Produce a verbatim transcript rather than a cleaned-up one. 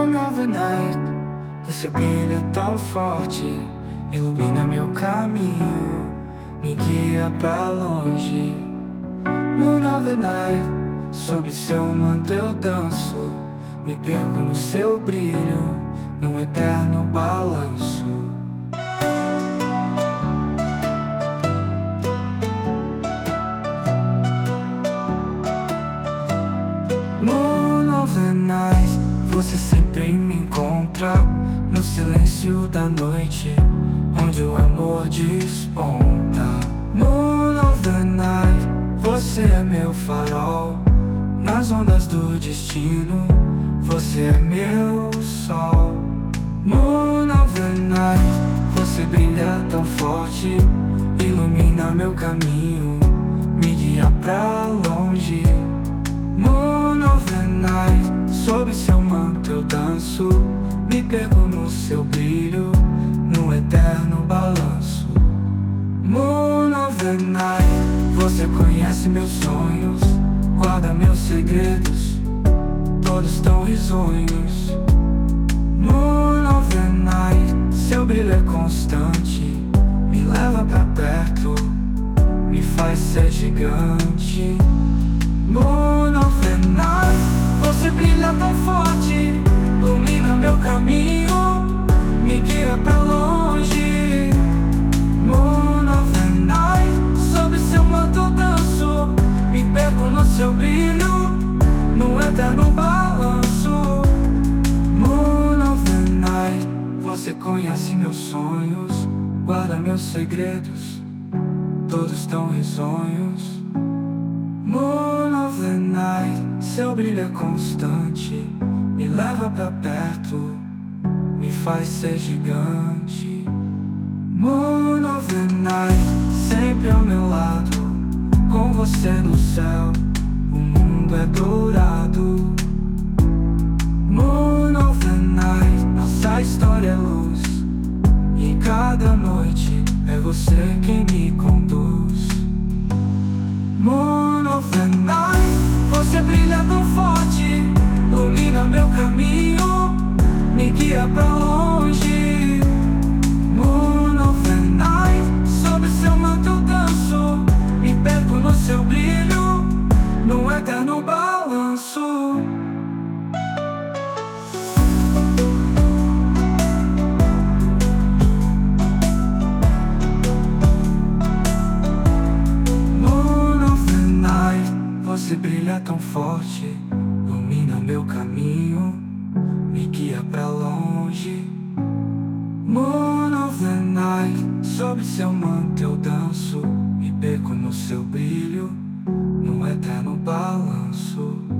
Moon of the night, você brilha tão forte, ilumina meu caminho, me guia pra longe. Moon of the night, sob seu manto eu danço, me perco no seu brilho, num eterno balanço. Moon of the night, você sempre me encontra no silêncio da noite, onde o amor desponta. Moon of the night, você é meu farol nas ondas do destino, você é meu sol. Moon of the night, você brilha tão forte, ilumina meu caminho, me guia pra longe. Moon of the night, sob seu manto eu danço, me perco no seu brilho, no eterno balanço. Moon of the night, você conhece meus sonhos, guarda meus segredos, todos tão risonhos. Moon of the night, seu brilho é constante, me leva pra perto, me faz ser gigante. Moon of the night, você brilha tão forte, ilumina meu caminho, me guia pra longe. Moon of the night, sob seu manto eu danço, me perco no seu brilho, no eterno balanço. Moon of the night, você conhece meus sonhos, guarda meus segredos, todos tão risonhos. Moon of the night, seu brilho é constante, me leva pra perto, me faz ser gigante. Moon of the night, sempre ao meu lado, com você no céu, o mundo é dourado. Moon of the night, nossa história é luz, e cada noite é você quem me conduz. Moon of the night, você brilha tão forte, ilumina meu caminho, me guia pra longe. Moon of the night, sob seu manto eu danço, me perco no seu brilho, no eterno balanço. Você brilha tão forte, ilumina meu caminho, me guia pra longe. Moon of the night, sob seu manto eu danço, me perco no seu brilho, no eterno balanço.